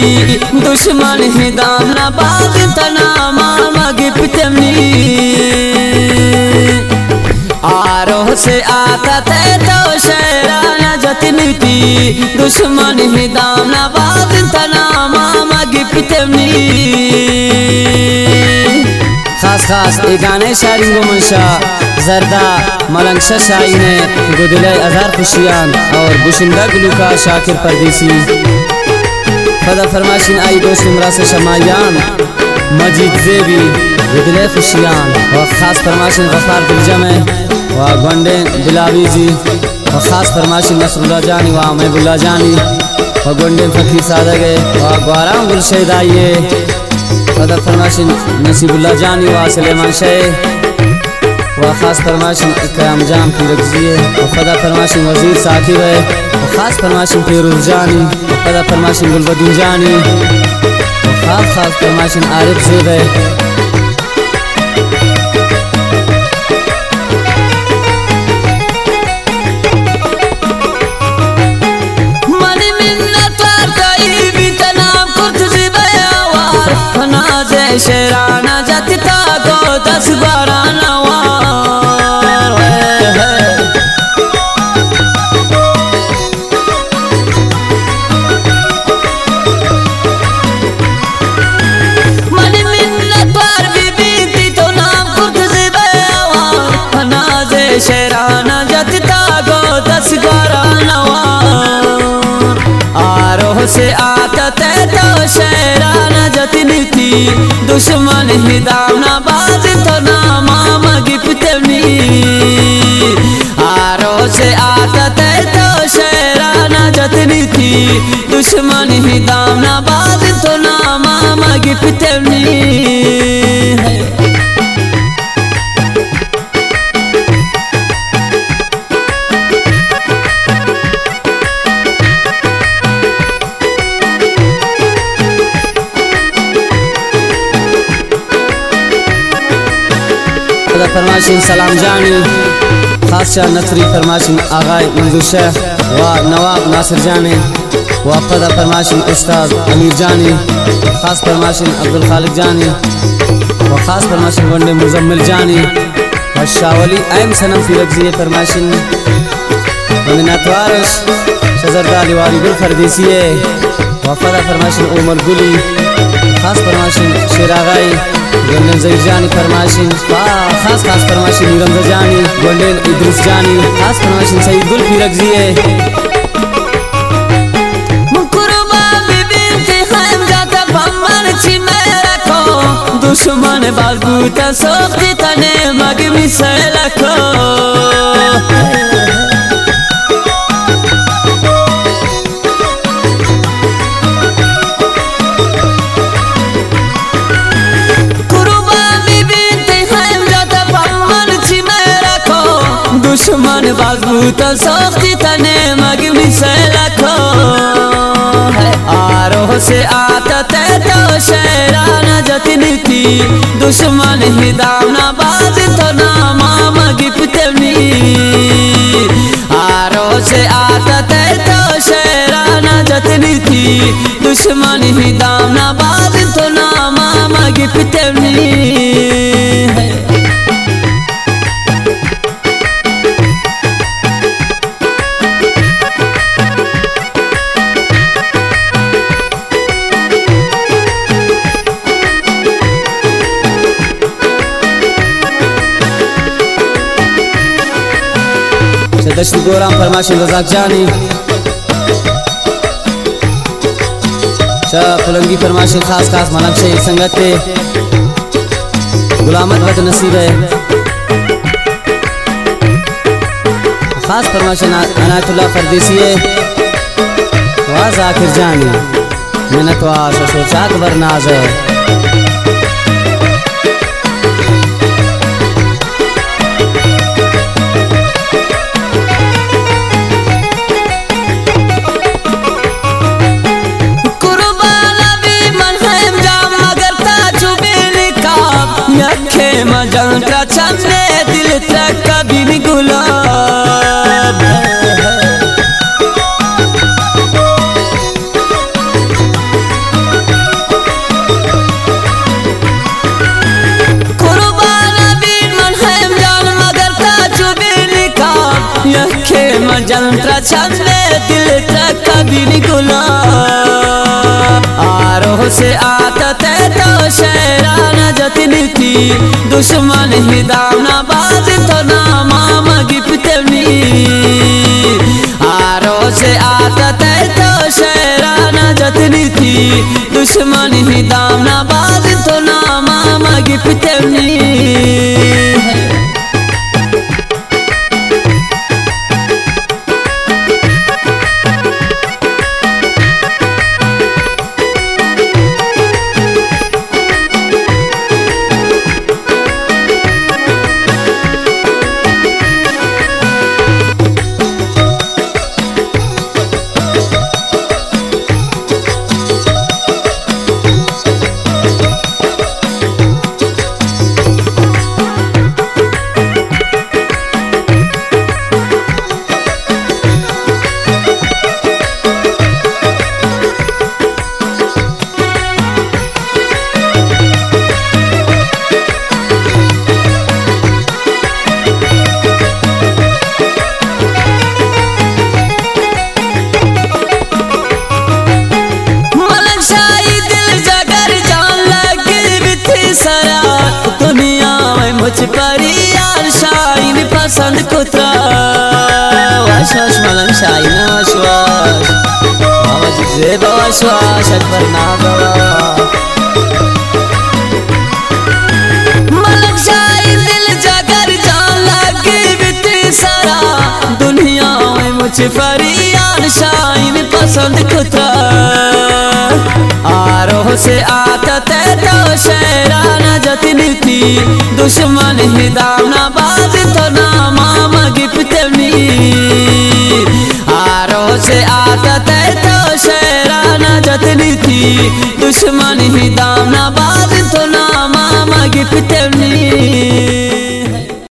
दुश्मन ही दामना बाग तना मामा गिफ्टमनी आरोह से आता थे तो शहराना जतनी थी दुश्मन ही दामना बाग तना मामा गिफ्टमनी खास खास ए गाने शायरी को मंशा जरदा मलंगशा शाही ने गुदले अज़हर खुशियान और बुशिंदा गुलूका शाकिर परदेसी फदा फरमाशिन आई दोस्त इमरा से शमायान मजीद जेबी गुदले खुशियान और ख़ास फरमाशिन गफ़ार दिलजमे व गोंडे बिलावी जी और ख़ास फरमाशिन नसरुल्लाह जानी व महबुल्ला जानी व गोंडे फ़कीर सादगे व ग्वारा गुलशेद आइए फदा फरमाशिन नसीबुल्लाह जानी व सलेमान शेख व ख़ास फरमाशिन इकराम जाम की रगजिए व फदा फरमाशिन वज़ीर साकिब है व ख़ास फरमाशिन फेरूज़ जानी व फदा फरमाशिन गुलबदीन जानी व ख़ास फरमाशिन आरिफ ज़ेब है शेराना जतिता को 10-12 नवार मनी मिन्नत पर भी बीती तो नाम खुद से बयावार फनाज़े शेराना जतिता को 10-12 नवार आरोह से आता थे तो शेराना जतनी थी दुश्मन ही दामना बाज तो ना मामा गिफ्टमनी आरो से आता थे तो शेराना जतनी थी दुश्मन ही दामना बाज तो ना मामा गिफ्टमनी फरमाशिन सलाम जानी खास नथरी फरमाशिन आगाई मंजूर शेख व नवाब नासिर जानी व फदा फरमाशिन उस्ताद अमीर जानी खास फरमाशिन अब्दुल खालिक जानी व खास फरमाशिन गोंडे मुजम्मिल जानी व शावली अहम सनम फिरगजी फरमाशिन नतवारश शजरदा लिवारी गुल फरदेसी व फदा फरमाशिन उमर गुली खास फरमाशिन शेरागाई गोंडन ज़हीर जानी फरमाशिन खास फरमाशिन नीरम जानी गोंडन इद्रिस जानी खास फरमाशिन सईद गुल फिरगजी दुश्मन बागूता सोखती तने मगमी से लखो दुश्मन बागूता सोखती तने मगमी से लखो आरोह से आता थे तो शेराना जतनी थी दुश्मन ही दामना बाज तो ना मामा गिफ्टमनी आरोह से आता थे तो शेराना जतनी थी दुश्मन ही दामना बाज तो ना मामा गिफ्टमनी दशती गोराम फरमाशिन रज़ाक जानी फुलंगी फरमाशिन खास मलंग शेख संगत गुलामत वत नसीब है खास फरमाशिन अनायतुल्लाह फरदेसी व ज़ाकिर जानी मेहनत व सोचा बरनाज है मजंटा चंदे दिल तक कभी नहीं गुलाब यखे मजंत्रा छंदे दिल तक कभी गुला आरो से आता ते तो शहराना जतनी थी दुश्मन ही दावना बाज तो ना मामा गिफ्तनी आरो से आता ते तो शहराना जतनी थी दुश्मन ही दावना बाज तो ना मामा गिफ्तनी परियार शाइन पसंद कुत्रा वाश वाश मलंग शाइन वाश वाश बाबा जी से वाश वाश अकबर ना बाबा मलंग शाइन दिल जगर जान लगे बिते सारा दुनिया में मुझे परियार शाइन पसंद कुत्रा आरो से आता ते तो शहराना जतनी थी दुश्मन ही दावना बाज